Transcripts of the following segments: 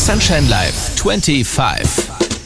Sunshine Live 25.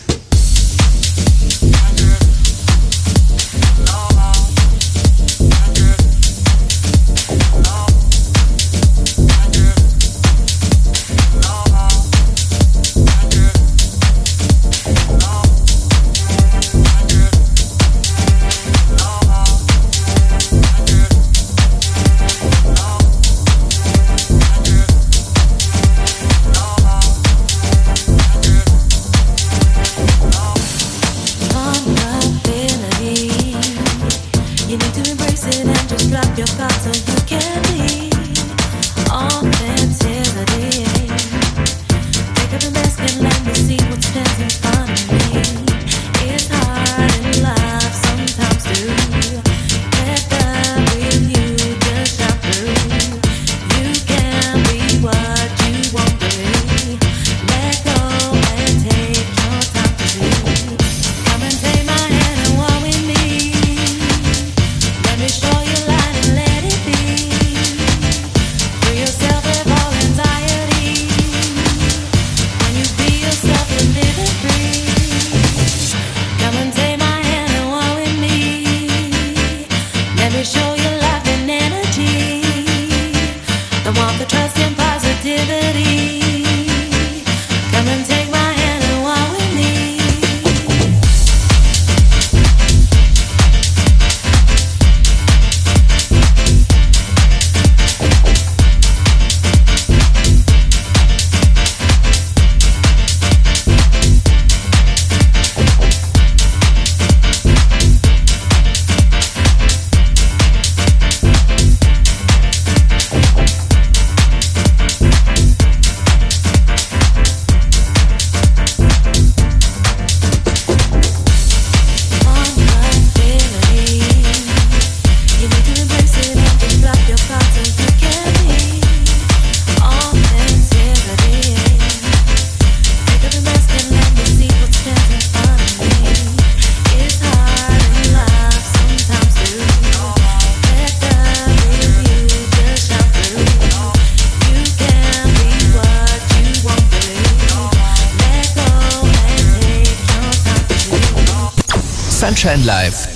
Sunshine Live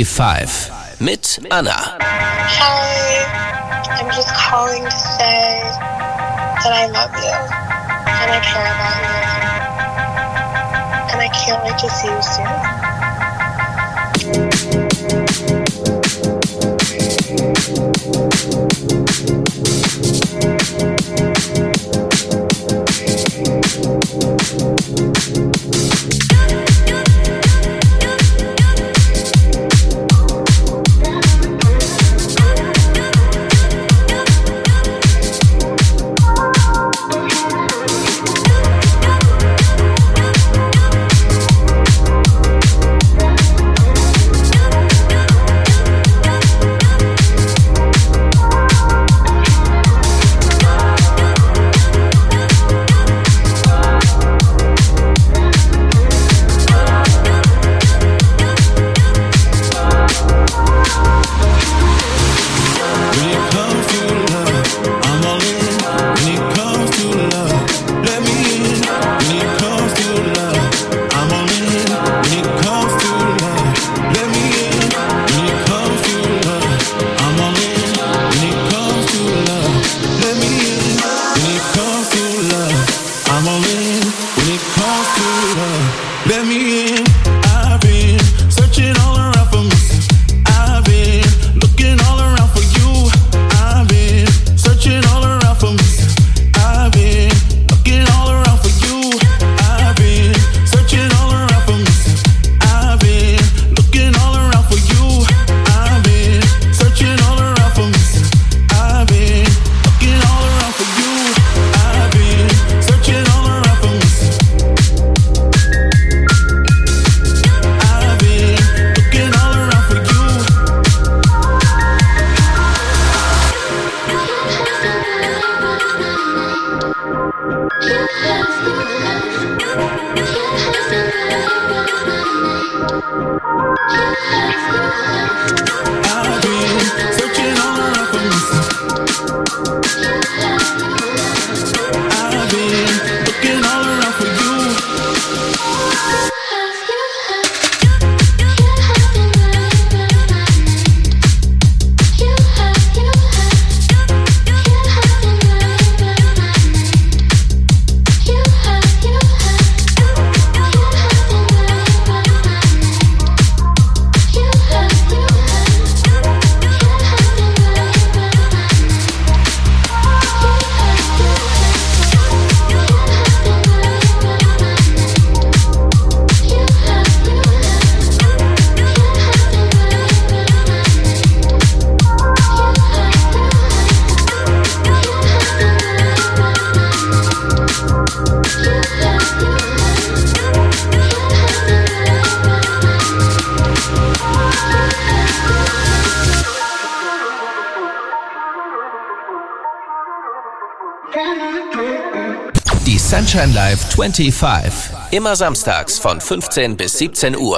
25 mit Anna. Hi, I'm just calling to say that I love you and I care about you and I can't wait to see you soon. I've been looking all around. Die Sunshine Live 25. Immer samstags von 15 bis 17 Uhr.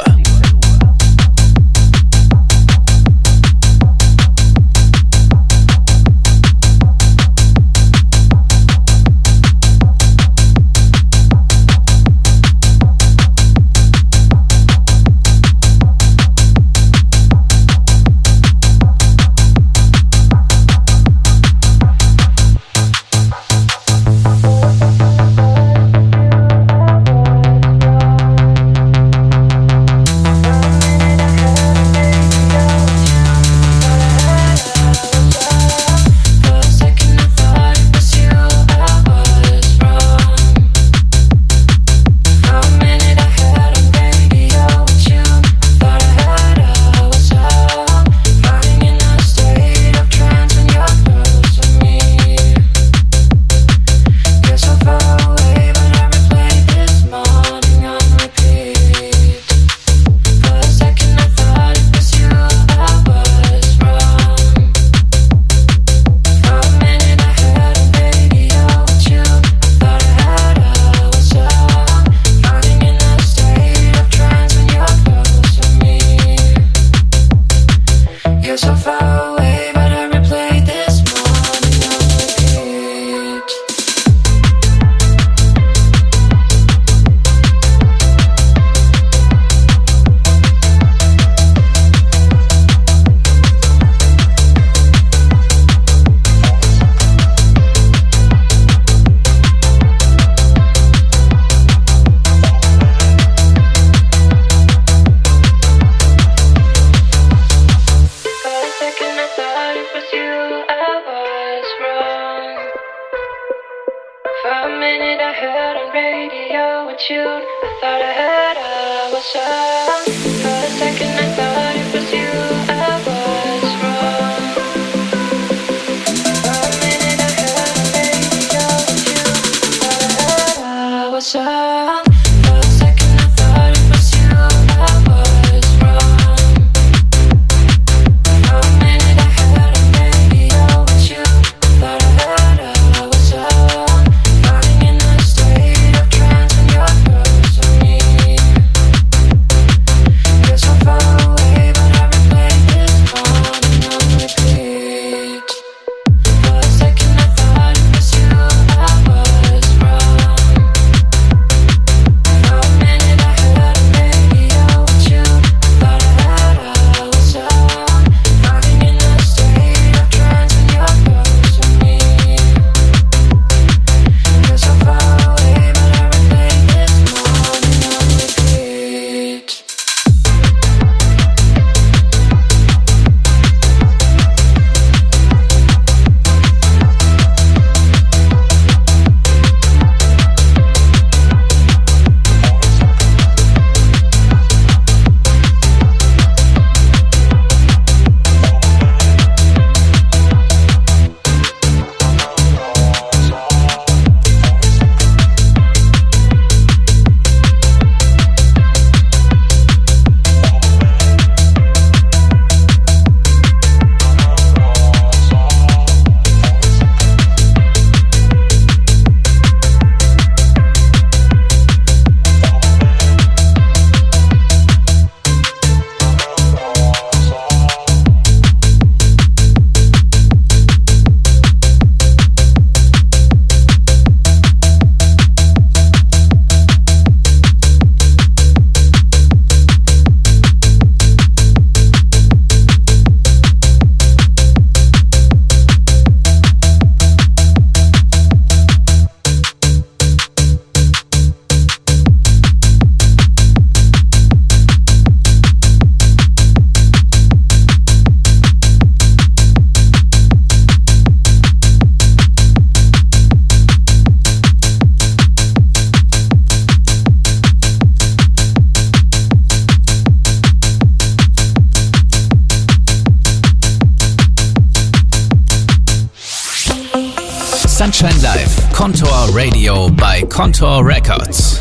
Sunshine Live, Contour Radio bei Contour Records.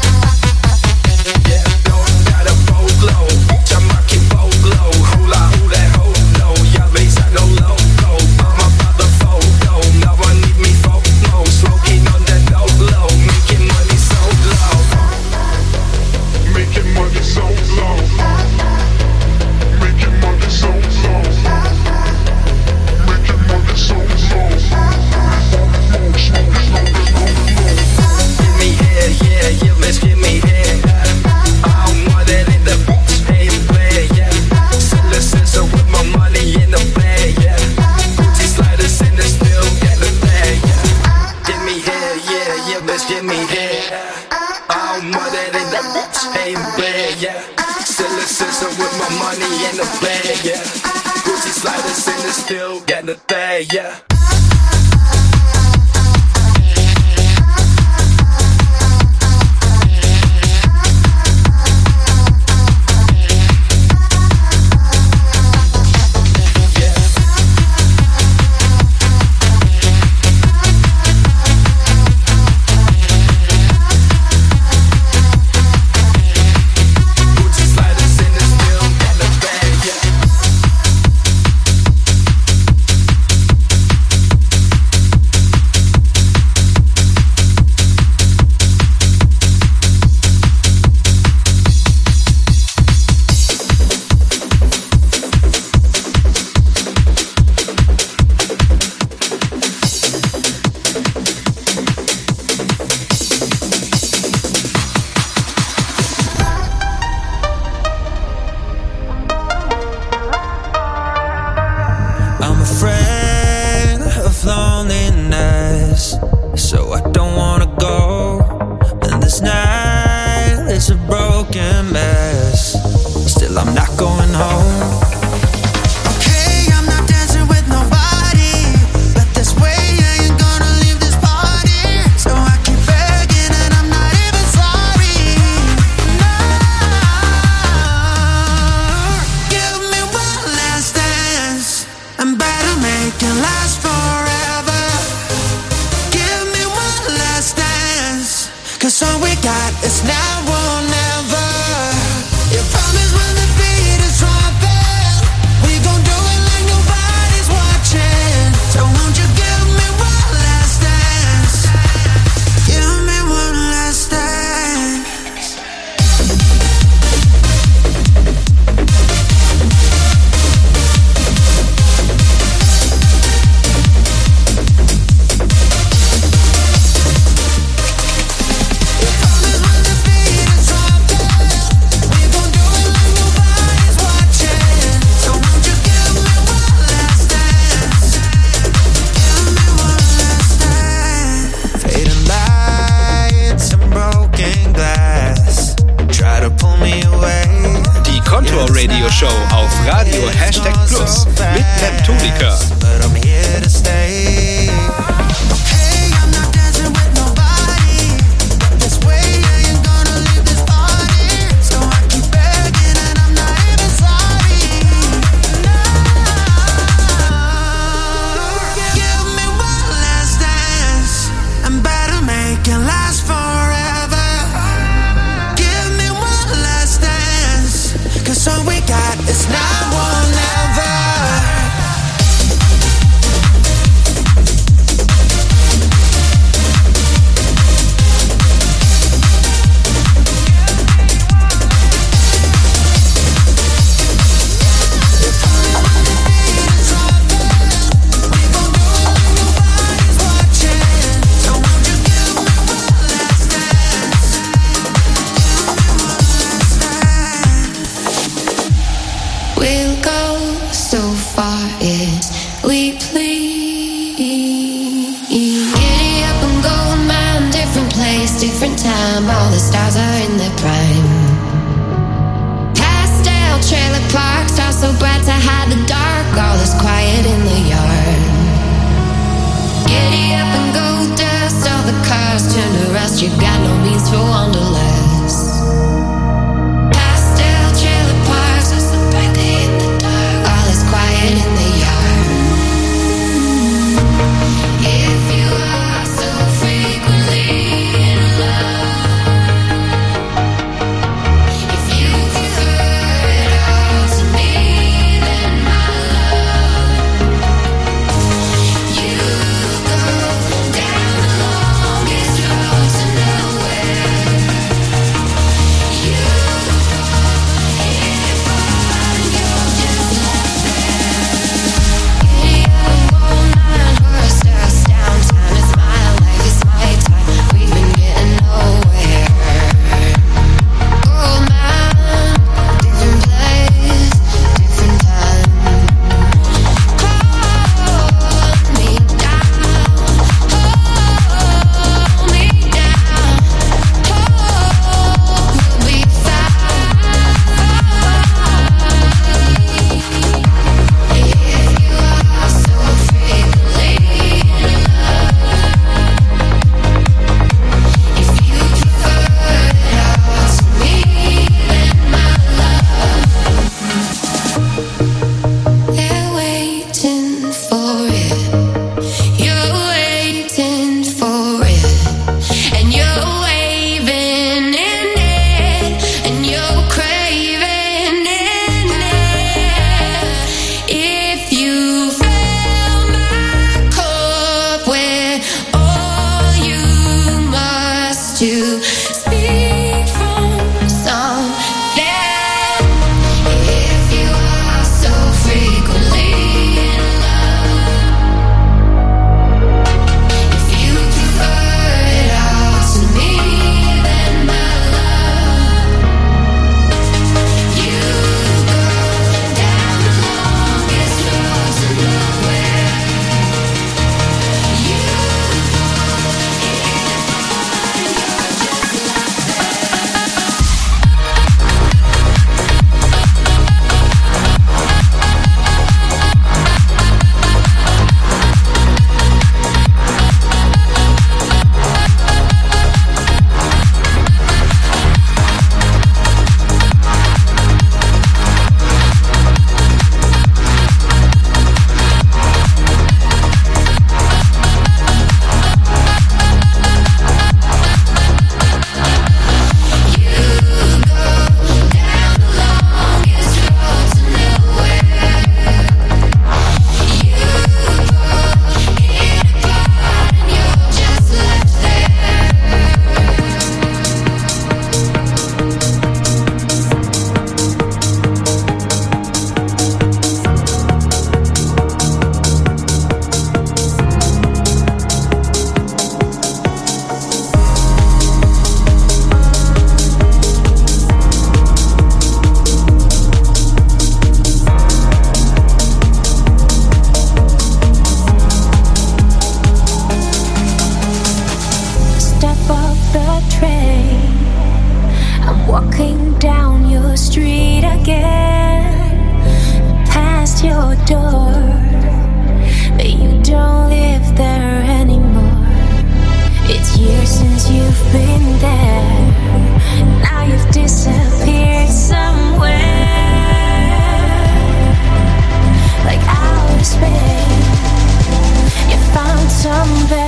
Hula, hula. money in the bag, yeah. Gucci sliders in the still getting the bag, yeah.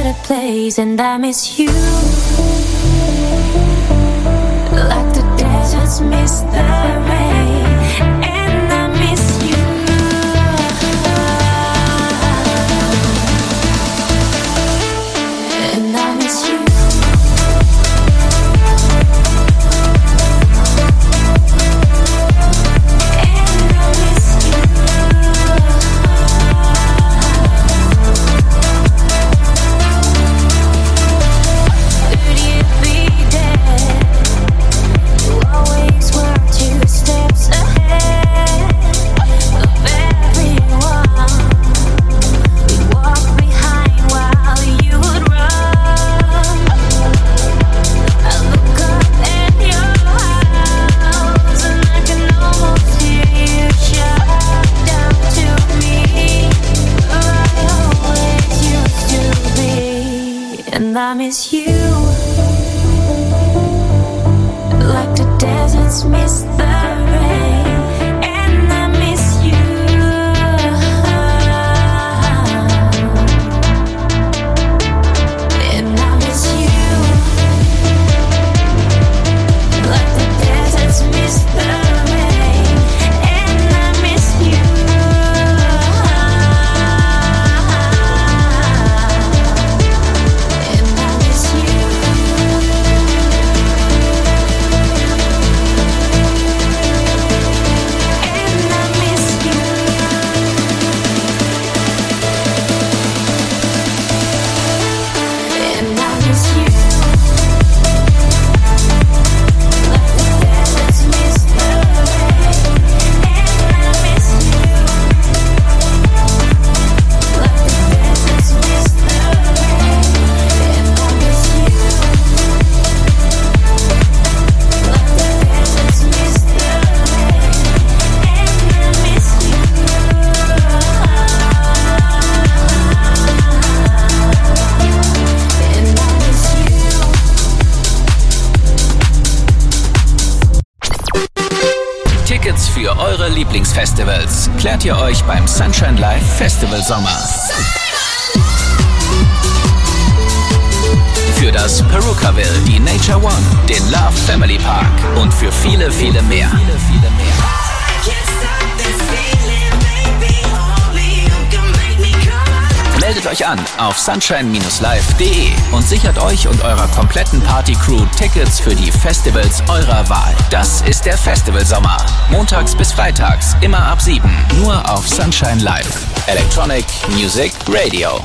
better place, and I miss you. Like the deserts miss the rain, and I miss you. And I miss you. I miss you, like the deserts miss the rain, and I miss you. And I miss you, like the deserts miss the rain, and I miss you. Für eure Lieblingsfestivals klärt ihr euch beim Sunshine Live Festival Sommer. Für das Perukaville, die Nature One, den Love Family Park und für viele, viele mehr. Meldet euch an auf sunshine-live.de und sichert euch und eurer kompletten Party-Crew Tickets für die Festivals eurer Wahl. Das ist der Festivalsommer. Montags bis freitags, immer ab 7. Nur auf Sunshine Live. Electronic Music Radio.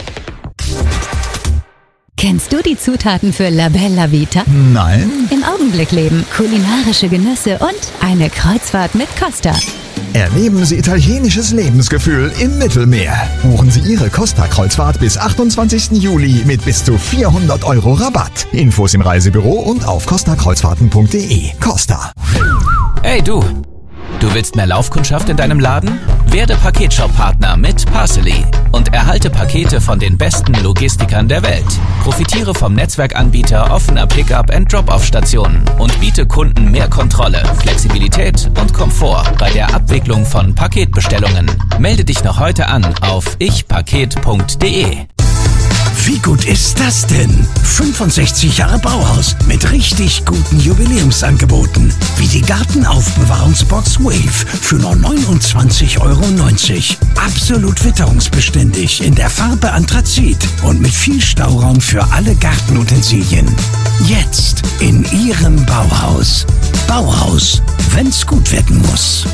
Kennst du die Zutaten für La Bella Vita? Nein. Im Augenblick leben, kulinarische Genüsse und eine Kreuzfahrt mit Costa. Erleben Sie italienisches Lebensgefühl im Mittelmeer. Buchen Sie Ihre Costa-Kreuzfahrt bis 28. Juli mit bis zu 400 € Rabatt. Infos im Reisebüro und auf costakreuzfahrten.de. Costa. Hey du! Du willst mehr Laufkundschaft in deinem Laden? Werde Paketshop-Partner mit Parcely und erhalte Pakete von den besten Logistikern der Welt. Profitiere vom Netzwerkanbieter offener Pickup- and Drop-Off-Stationen und biete Kunden mehr Kontrolle, Flexibilität und Komfort bei der Abwicklung von Paketbestellungen. Melde dich noch heute an auf ichpaket.de. Wie gut ist das denn? 65 Jahre Bauhaus mit richtig guten Jubiläumsangeboten. Wie die Gartenaufbewahrungsbox Wave für nur 29,90 €. Absolut witterungsbeständig in der Farbe Anthrazit und mit viel Stauraum für alle Gartenutensilien. Jetzt in Ihrem Bauhaus. Bauhaus, wenn's gut werden muss.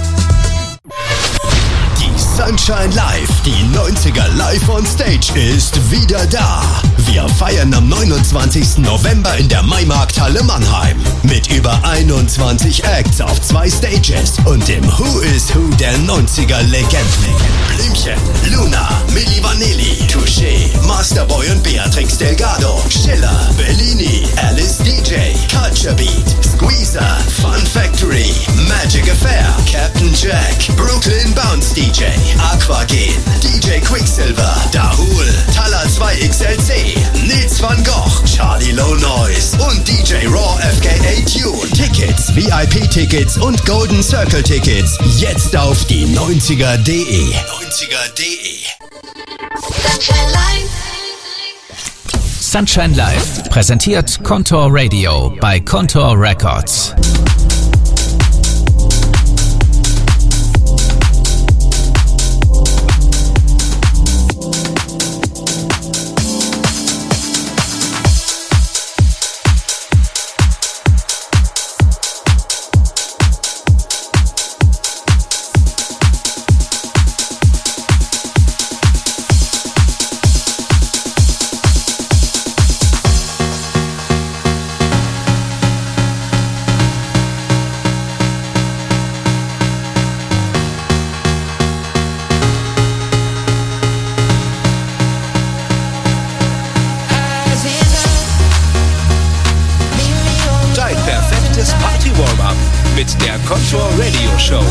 Sunshine Live, die 90er Live on Stage ist wieder da. Wir feiern am 29. November in der Maimarkthalle Mannheim mit über 21 Acts auf 2 Stages und dem Who is Who der 90er Legenden. Blümchen, Luna, Milli Vanilli, Touché, Masterboy und Beatrix Delgado, Schiller, Bellini, Alice DJ, Culture Beat, Squeezer, Fun Factory, Magic Affair, Captain Jack, Brooklyn Bounce DJ, Aquagen, DJ Quicksilver, Dahul, Tala 2XLC, Nils van Gogh, Charlie Low Noise und DJ Raw FKA Tune. Tickets, VIP-Tickets und Golden Circle-Tickets jetzt auf die 90er.de. 90er.de. Sunshine Live präsentiert Contour Radio bei Contour Records. Mit der Contour Radio Show.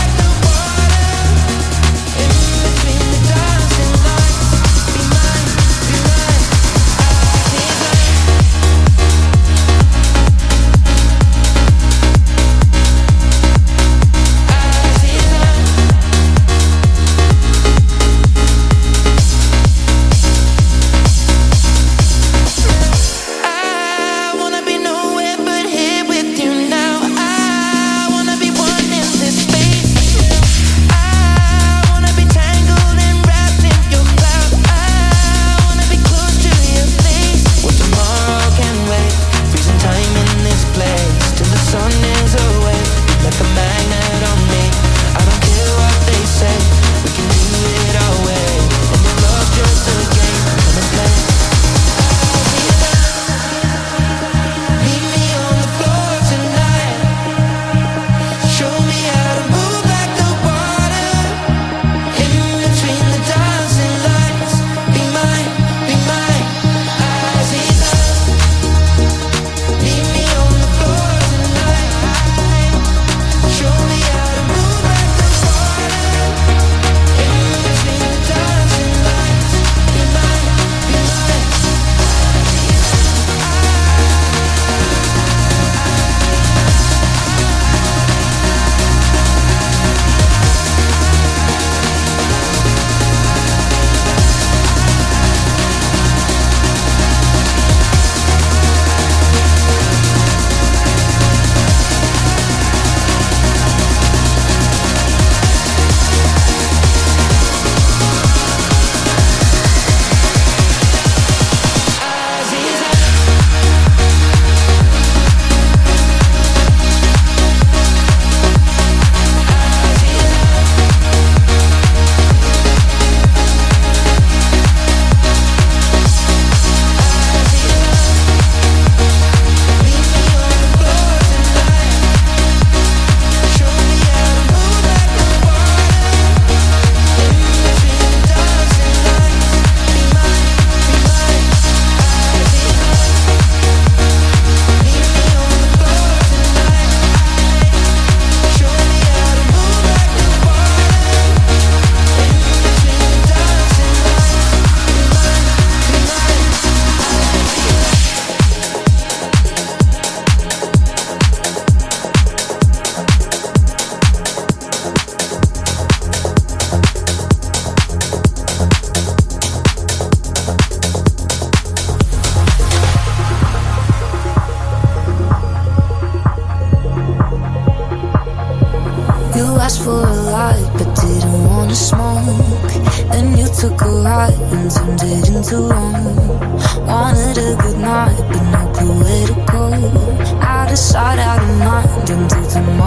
asked for a light but didn't wanna smoke. Then you took a right and turned it into wrong. Wanted a good night but no clue where to go. Out of sight, out of mind until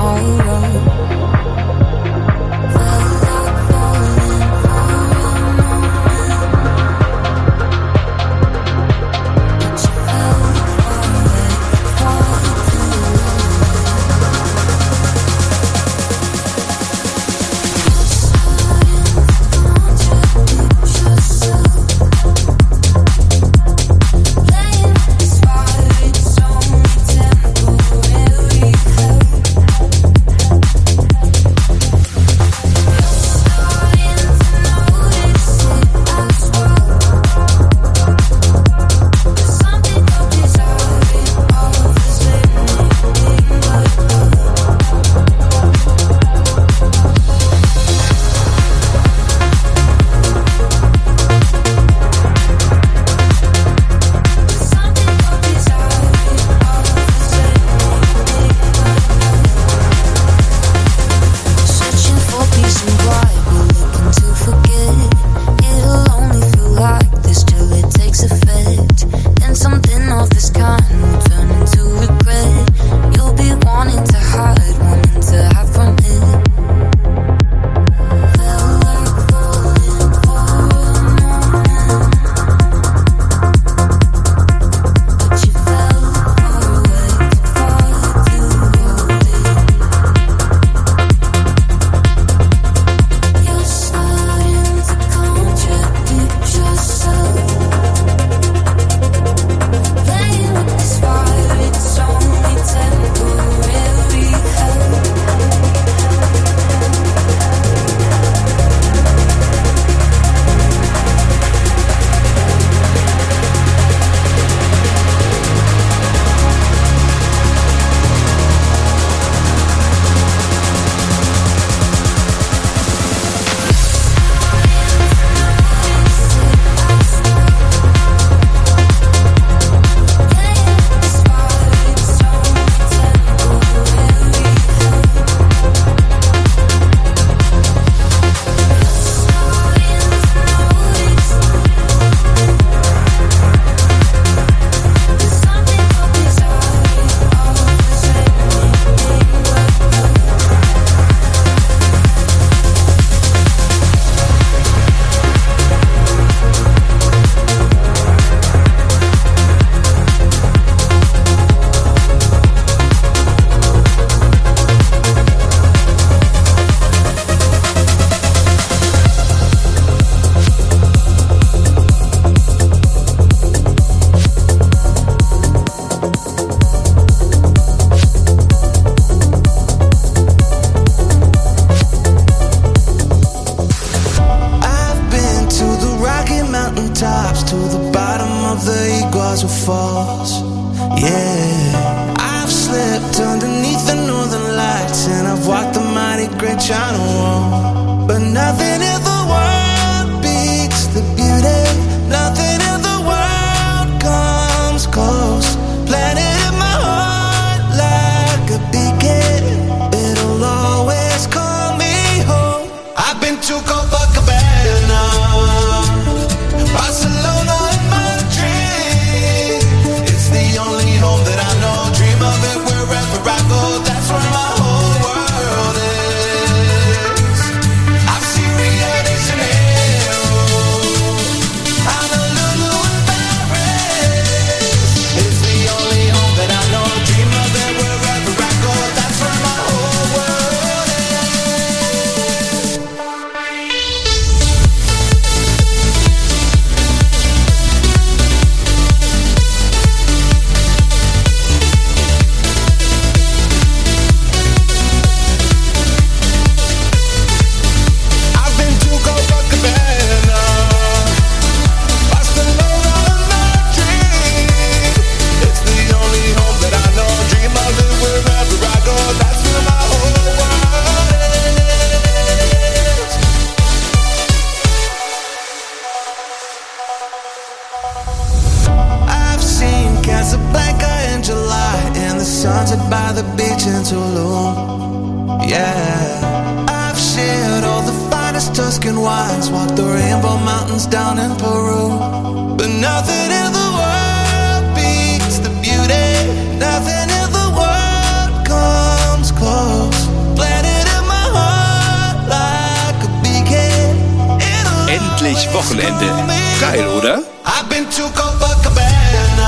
tomorrow. waterfalls. Yeah, I've slept underneath the northern lights, and I've walked the mighty Great China Wall. But nothing in the world beats the beauty. Nothing in the world comes close. Planted in my heart like a beacon. It'll always call me home. I've been to Copacabana, Barcelona in my dream. It's the only home that I know. Dream of it wherever I go. That's where my whole world is. I've seen Rio de Janeiro, Honolulu and Paris. It's the only home that I know. Dream of it wherever I go. That's where my whole world is. I've been to Copacabana, Barcelona in my dream. It's the only home that I know. Dream of it wherever I go. That's where my whole world is. I've seen Casablanca in July, and the sunset by the beach in Tulum. Yeah, I've shared all the finest Tuscan wines, walked the Rainbow Mountains down in Peru. But nothing in the world beats the beauty. Nothing in the world comes close. Planted in my heart like a beacon. Endlich Wochenende. Geil, oder? I've been to Copacabana,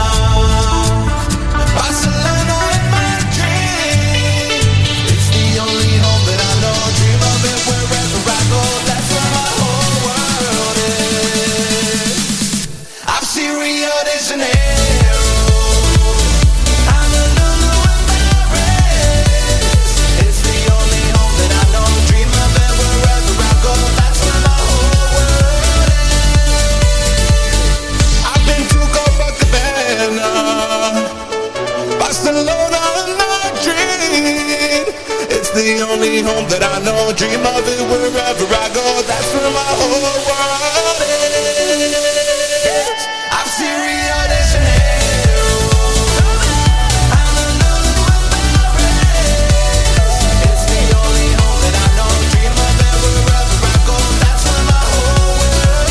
Barcelona in my dream. It's the only home that I know. Dream of it wherever I go. That's where my whole world is. I've seen Rio de Janeiro, Honolulu and Paris. It's the only home that I know. Dream of it wherever I go. That's where my whole world is. I've been to Copacabana, Barcelona in my dream. It's the only home that I know. Dream of it wherever I go. That's where my whole world is. I've seen Rio de Janeiro, Honolulu and Paris. It's the only home that I know. Dream of it wherever I go. That's where my whole world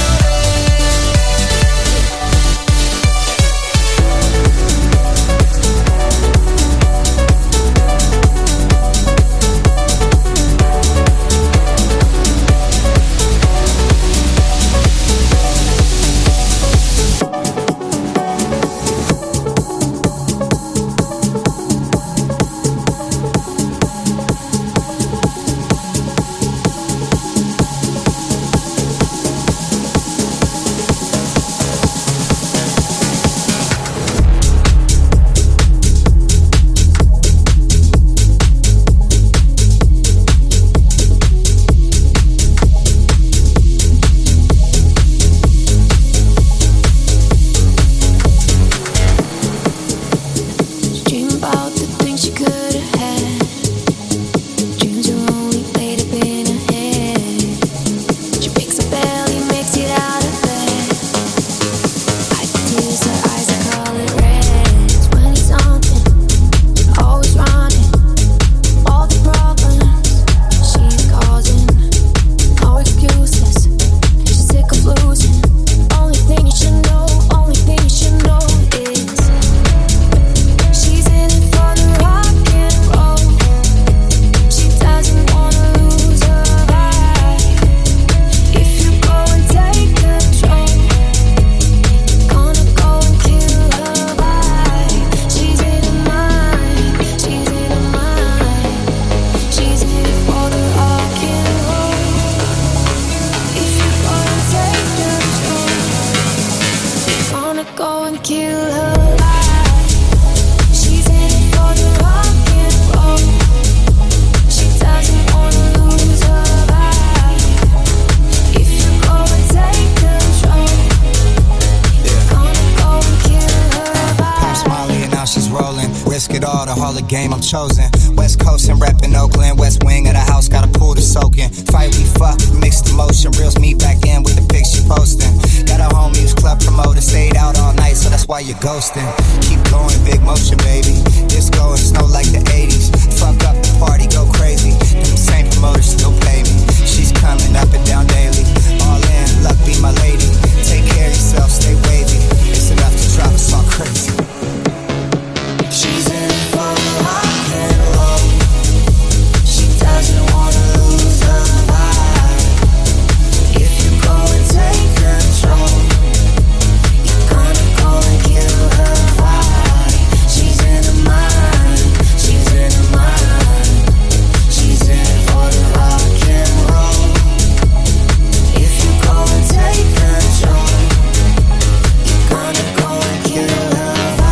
risk it all, the Hall of Game I'm chosen. West Coast and reppin' Oakland, West Wing of the house, got a pool to soak in. Fight we fuck, mixed emotion, reels me back in with the pics she posting. Got a home use club promoter, stayed out all night, so that's why you're ghosting. Keep going, big motion, baby. Disco and snow like the 80s. Fuck up the party, go crazy. Them same promoters still pay me. She's coming up and down daily. All in, luck be my lady. Take care of yourself, stay wavy. It's enough to drive us all crazy. She's in for the rock and roll. She doesn't wanna lose her vibe. If you go and take control, you're gonna go and kill her vibe. She's in the mind, she's in the mind. She's in for the rock and roll. If you go and take control, you're gonna go and kill her vibe.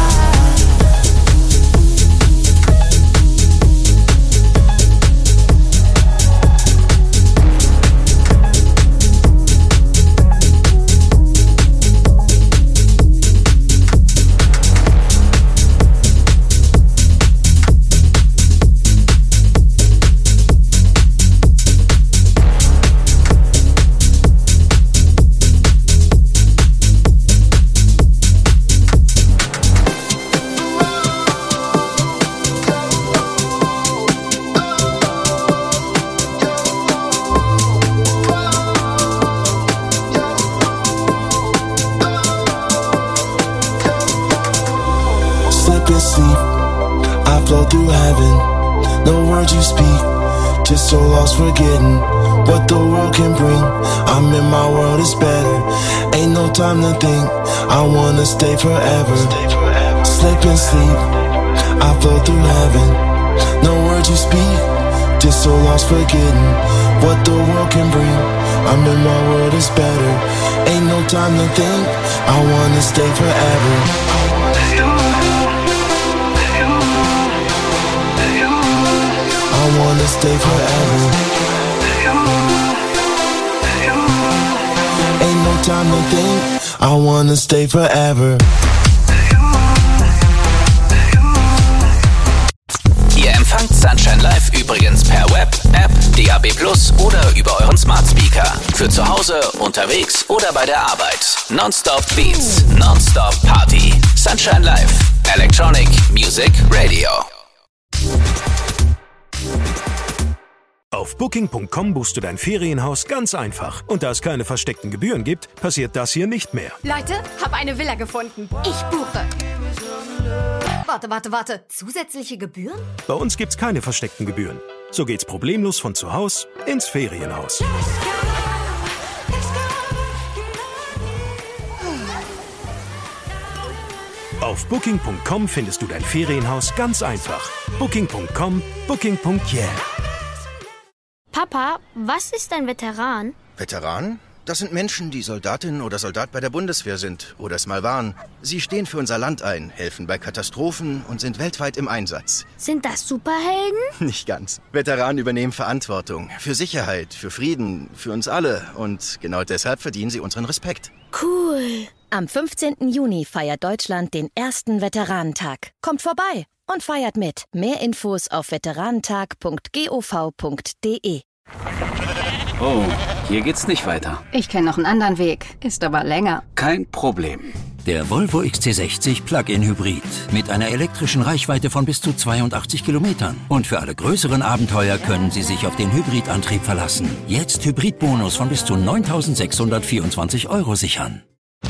Just so lost forgetting what the world can bring. I'm in my world, it's better. Ain't no time to think, I wanna stay forever. Slip and sleep, I flow through heaven. No words you speak, just so lost forgetting what the world can bring. I'm in my world, it's better. Ain't no time to think, I wanna stay forever. I wanna stay forever. Ain't no time to think, I wanna stay forever. Ihr empfangt Sunshine Live übrigens per Web, App, DAB+ oder über euren Smart Speaker. Für zu Hause, unterwegs oder bei der Arbeit. Nonstop Beats, Nonstop Party. Sunshine Live. Electronic Music Radio. Auf Booking.com buchst du dein Ferienhaus ganz einfach. Und da es keine versteckten Gebühren gibt, passiert das hier nicht mehr. Leute, hab eine Villa gefunden. Ich buche. Warte. Zusätzliche Gebühren? Bei uns gibt's keine versteckten Gebühren. So geht's problemlos von zu Hause ins Ferienhaus. Auf Booking.com findest du dein Ferienhaus ganz einfach. Booking.com, Booking.yeah. Papa, was ist ein Veteran? Veteran? Das sind Menschen, die Soldatin oder Soldat bei der Bundeswehr sind oder es mal waren. Sie stehen für unser Land ein, helfen bei Katastrophen und sind weltweit im Einsatz. Sind das Superhelden? Nicht ganz. Veteranen übernehmen Verantwortung für Sicherheit, für Frieden, für uns alle. Und genau deshalb verdienen sie unseren Respekt. Cool. Am 15. Juni feiert Deutschland den ersten Veteranentag. Kommt vorbei und feiert mit. Mehr Infos auf veteranentag.gov.de. Oh, hier geht's nicht weiter. Ich kenne noch einen anderen Weg, ist aber länger. Kein Problem. Der Volvo XC60 Plug-in Hybrid mit einer elektrischen Reichweite von bis zu 82 Kilometern. Und für alle größeren Abenteuer können Sie sich auf den Hybridantrieb verlassen. Jetzt Hybridbonus von bis zu 9.624 € sichern.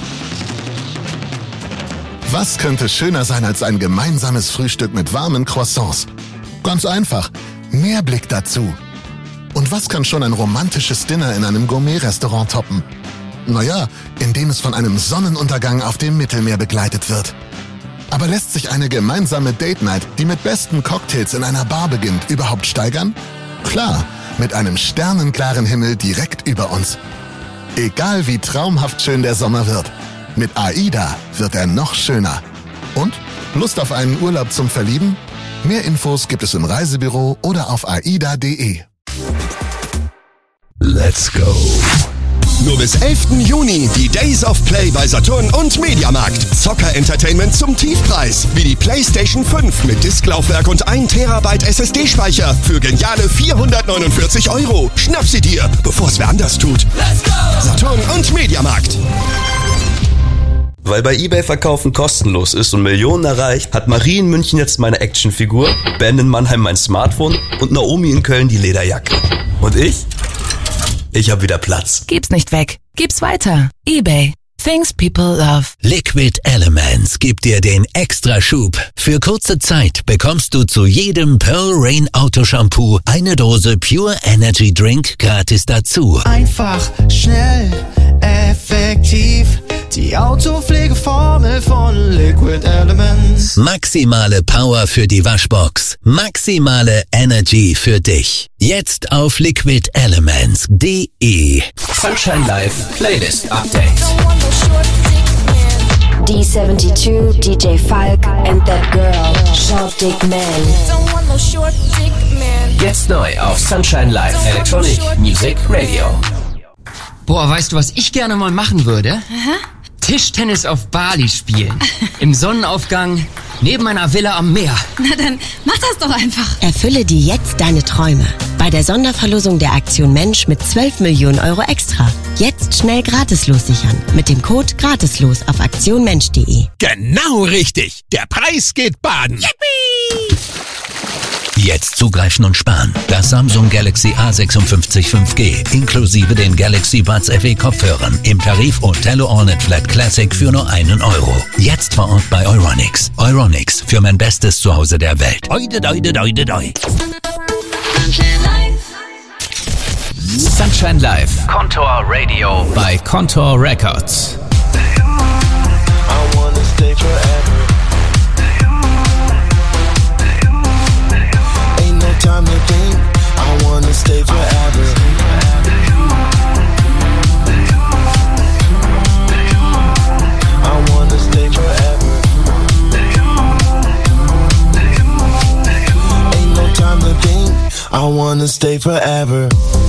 Was könnte schöner sein als ein gemeinsames Frühstück mit warmen Croissants? Ganz einfach, mehr Blick dazu. Und was kann schon ein romantisches Dinner in einem Gourmet-Restaurant toppen? Naja, indem es von einem Sonnenuntergang auf dem Mittelmeer begleitet wird. Aber lässt sich eine gemeinsame Date-Night, die mit besten Cocktails in einer Bar beginnt, überhaupt steigern? Klar, mit einem sternenklaren Himmel direkt über uns. Egal wie traumhaft schön der Sommer wird, mit AIDA wird er noch schöner. Und? Lust auf einen Urlaub zum Verlieben? Mehr Infos gibt es im Reisebüro oder auf aida.de. Let's go. Nur bis 11. Juni die Days of Play bei Saturn und Mediamarkt. Zocker-Entertainment zum Tiefpreis. Wie die PlayStation 5 mit Disklaufwerk und 1 Terabyte SSD-Speicher für geniale 449 €. Schnapp sie dir, bevor es wer anders tut. Let's go! Saturn und Mediamarkt. Weil bei eBay Verkaufen kostenlos ist und Millionen erreicht, hat Marie in München jetzt meine Actionfigur, Ben in Mannheim mein Smartphone und Naomi in Köln die Lederjacke. Und ich? Ich hab wieder Platz. Gib's nicht weg. Gib's weiter. eBay. Things people love. Liquid Elements gibt dir den Extraschub. Für kurze Zeit bekommst du zu jedem Pearl Rain Autoshampoo eine Dose Pure Energy Drink gratis dazu. Einfach, schnell, effektiv. Die Autopflegeformel von Liquid Elements. Maximale Power für die Waschbox. Maximale Energy für dich. Jetzt auf liquidelements.de. Sunshine Live Playlist Update. D72, DJ Falk and that girl, Short Dick Man. Jetzt neu auf Sunshine Live Electronic Music Radio. Boah, weißt du, was ich gerne mal machen würde? Aha. Tischtennis auf Bali spielen. Im Sonnenaufgang, neben einer Villa am Meer. Na dann, mach das doch einfach. Erfülle dir jetzt deine Träume. Bei der Sonderverlosung der Aktion Mensch mit 12 Millionen € extra. Jetzt schnell gratislos sichern. Mit dem Code gratislos auf aktionmensch.de. Genau richtig. Der Preis geht baden. Yippie! Jetzt zugreifen und sparen. Das Samsung Galaxy A56 5G inklusive den Galaxy Buds FE Kopfhörern im Tarif Othello Allnet Flat Classic für nur €1. Jetzt vor Ort bei Euronics. Euronics, für mein bestes Zuhause der Welt. Sunshine Live Contour Radio bei Contour Records. I wanna stay forever. Ain't no time to think. I wanna stay forever. I wanna stay forever. Ain't no time to think. I wanna stay forever.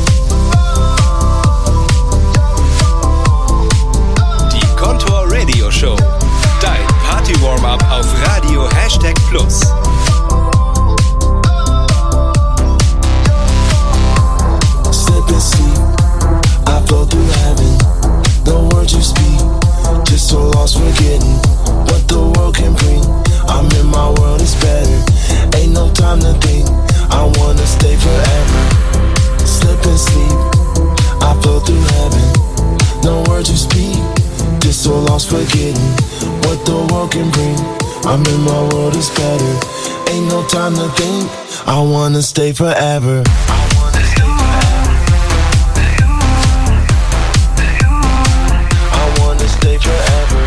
Die Contour Radio Show. Dein Party-Warm-Up auf Radio #Plus. Slip and sleep, I flow through heaven. The words you speak, just so lost forgetting what the world can bring. I'm in my world, it's better. Ain't no time to think, I wanna stay forever. Slip and sleep, I flow through heaven. No words you speak, just so lost forgetting what the world can bring. I'm in my world, it's better. Ain't no time to think, I wanna stay forever. Stay forever.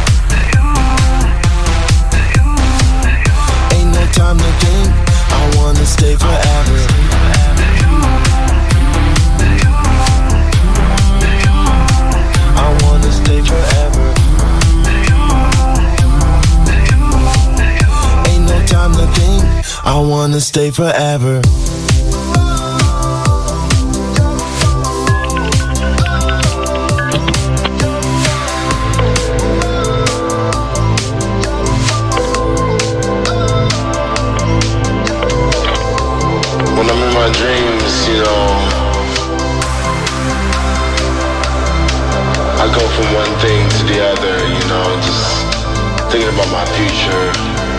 Ain't no time to think, I wanna stay forever. I wanna stay forever. Ain't no time to think, I wanna stay forever. When I'm in my dreams, you know, I go from one thing to the other, you know, just thinking about my future,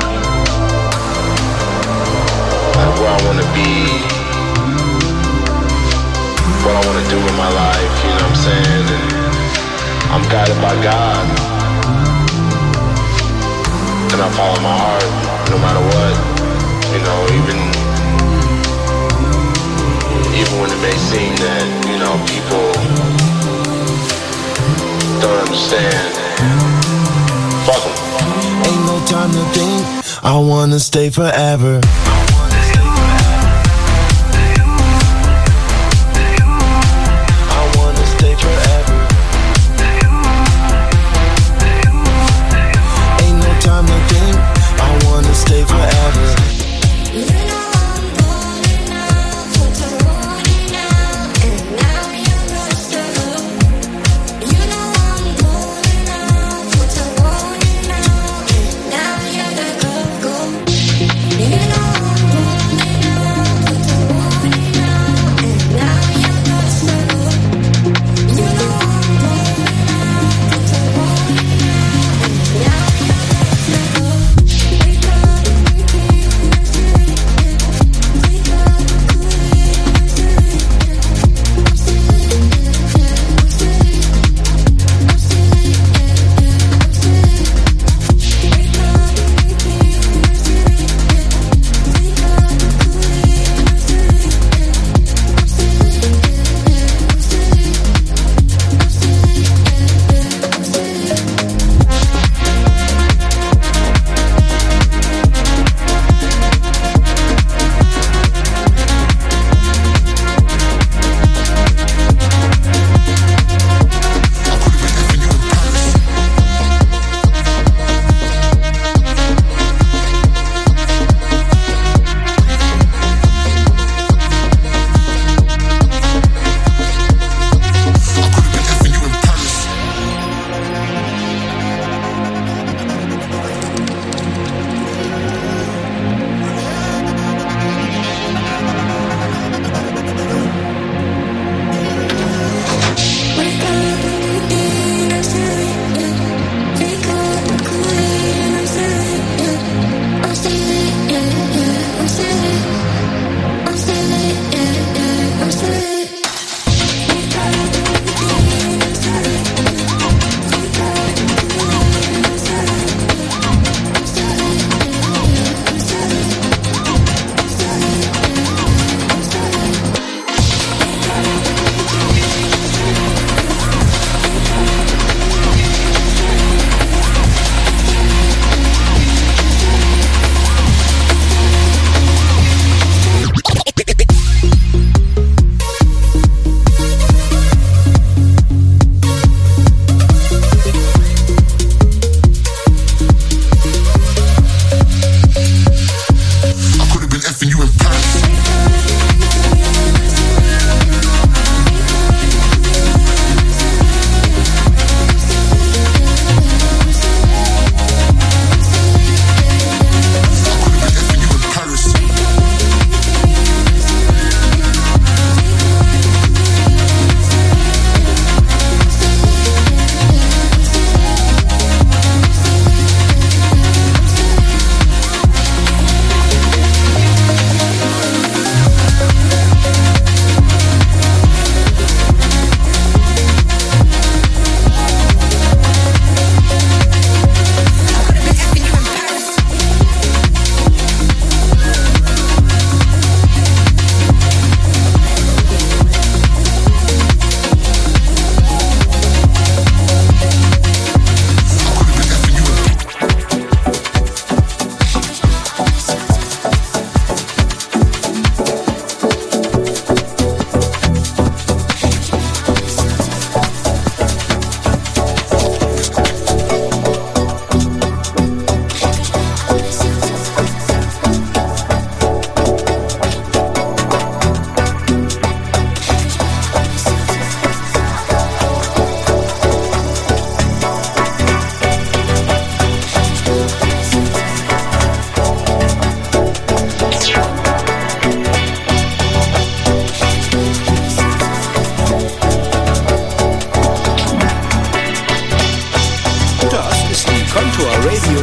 like where I want to be, what I want to do in my life, you know what I'm saying, and I'm guided by God, and I follow my heart, no matter what, you know, even when it may seem that, you know, people don't understand. Fuck 'em. Ain't no time to think, I wanna stay forever. I wanna stay forever. Ain't no time to think, I wanna stay forever.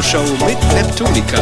Show mit Neptunica.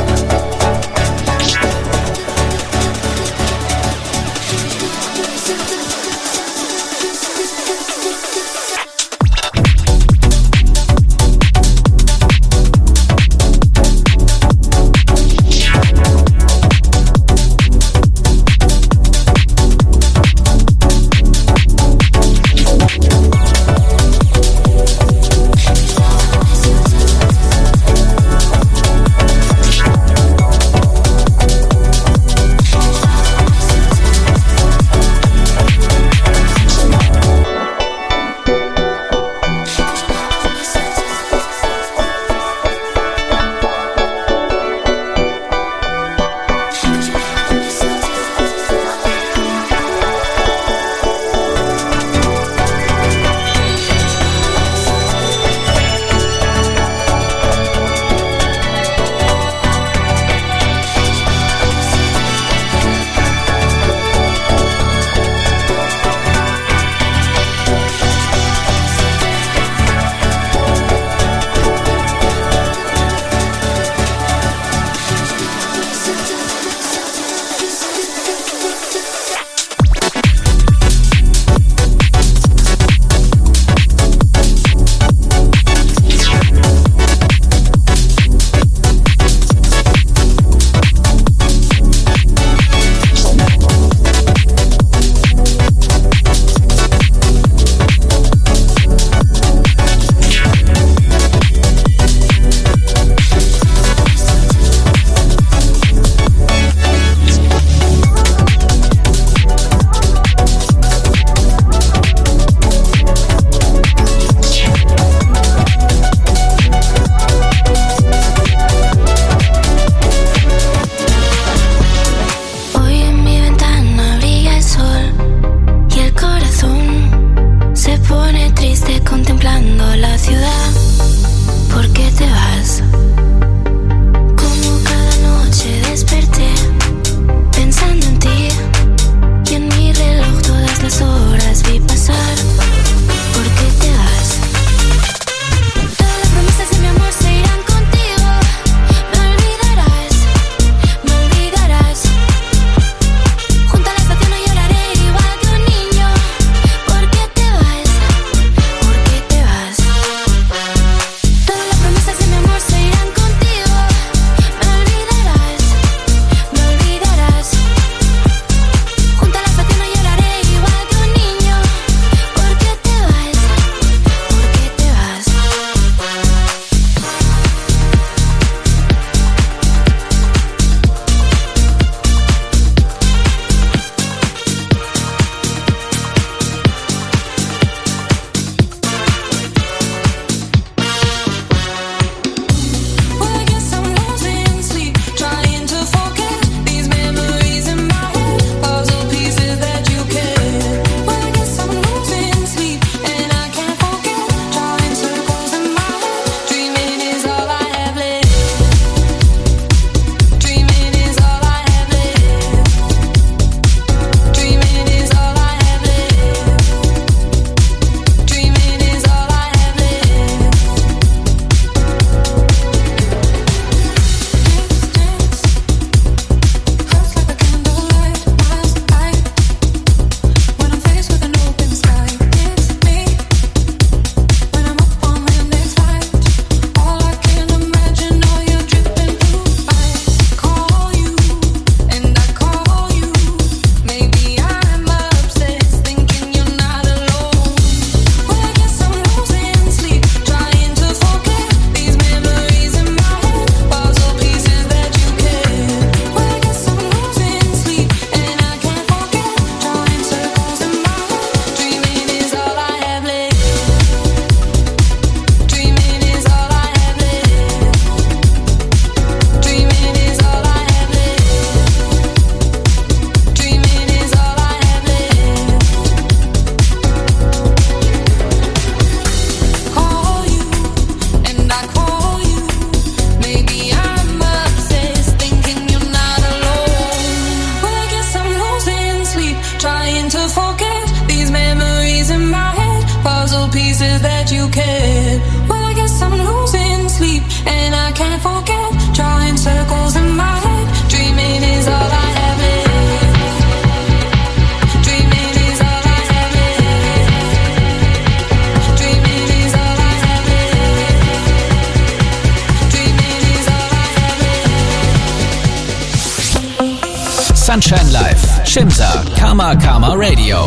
Sunshine Live, Shimza, Karma Karma Radio.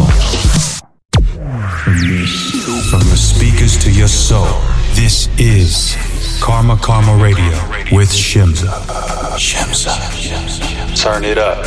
From your speakers to your soul, this is Karma Karma Radio with Shimza. Shimza. Turn it up.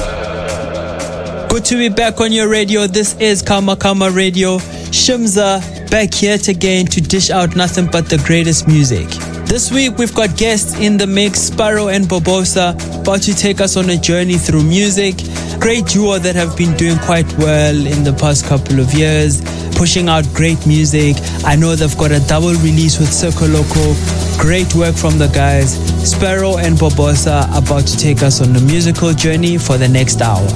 Good to be back on your radio. This is Karma Karma Radio. Shimza back yet again to dish out nothing but the greatest music. This week we've got guests in the mix, Sparrow and Bobosa, about to take us on a journey through music. Great duo that have been doing quite well in the past couple of years, pushing out great music. I know they've got a double release with Circo Loco. Great work from the guys. Sparrow and Bobosa about to take us on a musical journey for the next hour.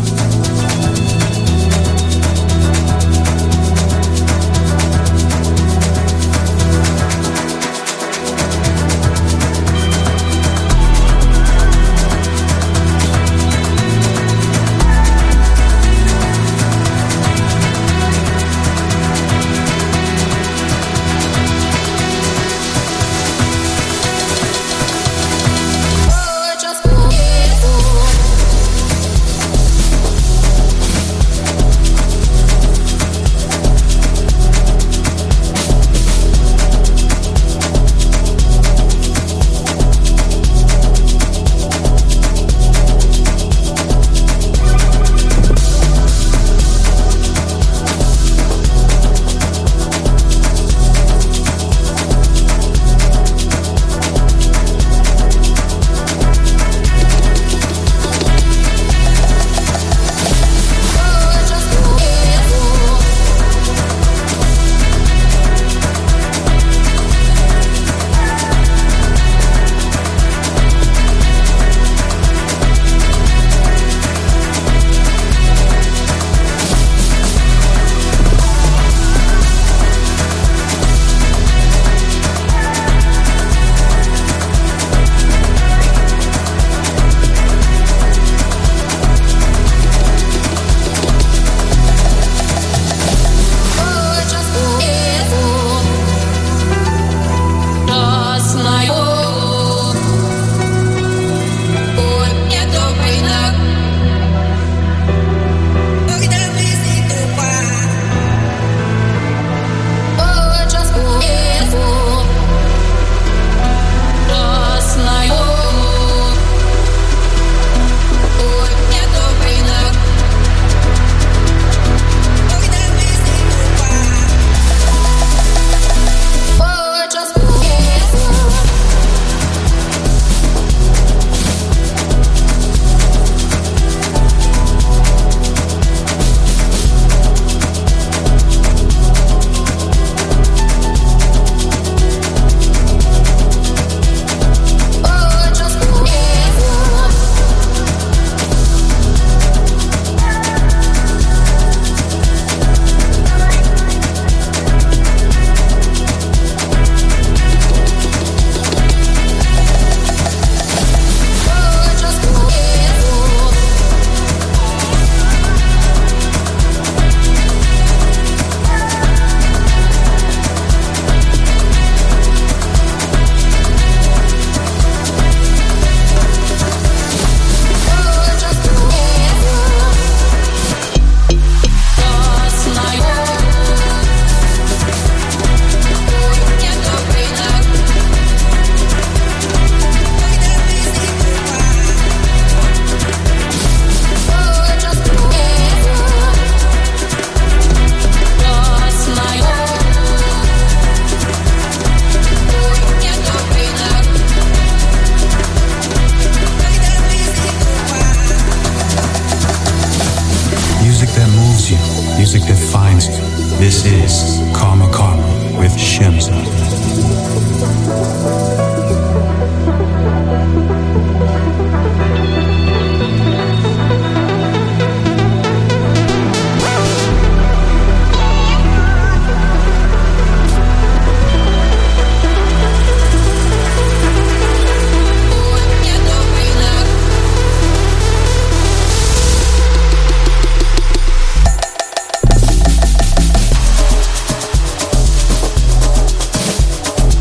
Music that finds you. This is Karma Karma with Shimza.